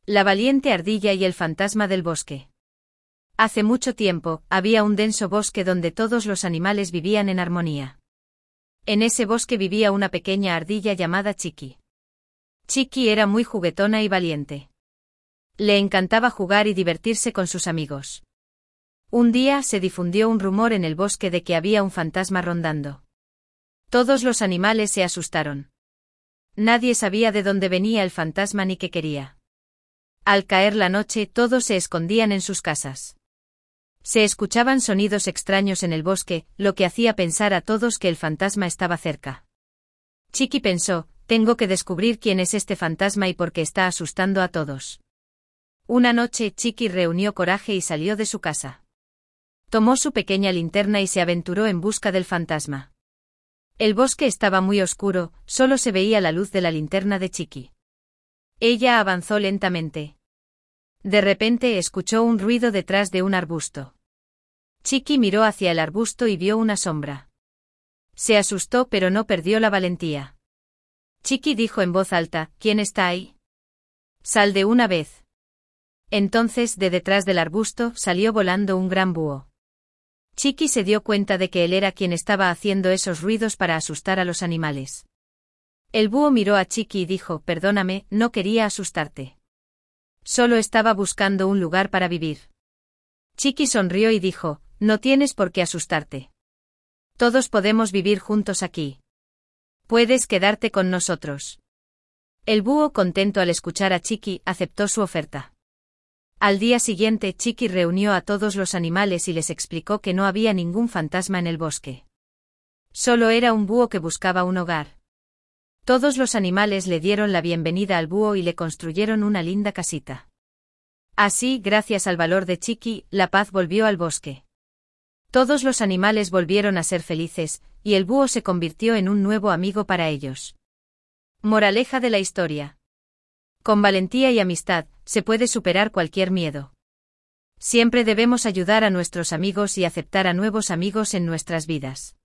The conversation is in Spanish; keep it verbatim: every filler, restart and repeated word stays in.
La valiente ardilla y el fantasma del bosque. Hace mucho tiempo, había un denso bosque donde todos los animales vivían en armonía. En ese bosque vivía una pequeña ardilla llamada Chiqui. Chiqui era muy juguetona y valiente. Le encantaba jugar y divertirse con sus amigos. Un día se difundió un rumor en el bosque de que había un fantasma rondando. Todos los animales se asustaron. Nadie sabía de dónde venía el fantasma ni qué quería. Al caer la noche, todos se escondían en sus casas. Se escuchaban sonidos extraños en el bosque, lo que hacía pensar a todos que el fantasma estaba cerca. Chiqui pensó, tengo que descubrir quién es este fantasma y por qué está asustando a todos. Una noche Chiqui reunió coraje y salió de su casa. Tomó su pequeña linterna y se aventuró en busca del fantasma. El bosque estaba muy oscuro, solo se veía la luz de la linterna de Chiqui. Ella avanzó lentamente. De repente escuchó un ruido detrás de un arbusto. Chiqui miró hacia el arbusto y vio una sombra. Se asustó pero no perdió la valentía. Chiqui dijo en voz alta, ¿quién está ahí? Sal de una vez. Entonces de detrás del arbusto salió volando un gran búho. Chiqui se dio cuenta de que él era quien estaba haciendo esos ruidos para asustar a los animales. El búho miró a Chiqui y dijo, perdóname, no quería asustarte. Solo estaba buscando un lugar para vivir. Chiqui sonrió y dijo, no tienes por qué asustarte. Todos podemos vivir juntos aquí. Puedes quedarte con nosotros. El búho, contento al escuchar a Chiqui, aceptó su oferta. Al día siguiente Chiqui reunió a todos los animales y les explicó que no había ningún fantasma en el bosque. Solo era un búho que buscaba un hogar. Todos los animales le dieron la bienvenida al búho y le construyeron una linda casita. Así, gracias al valor de Chiqui, la paz volvió al bosque. Todos los animales volvieron a ser felices, y el búho se convirtió en un nuevo amigo para ellos. Moraleja de la historia. Con valentía y amistad, se puede superar cualquier miedo. Siempre debemos ayudar a nuestros amigos y aceptar a nuevos amigos en nuestras vidas.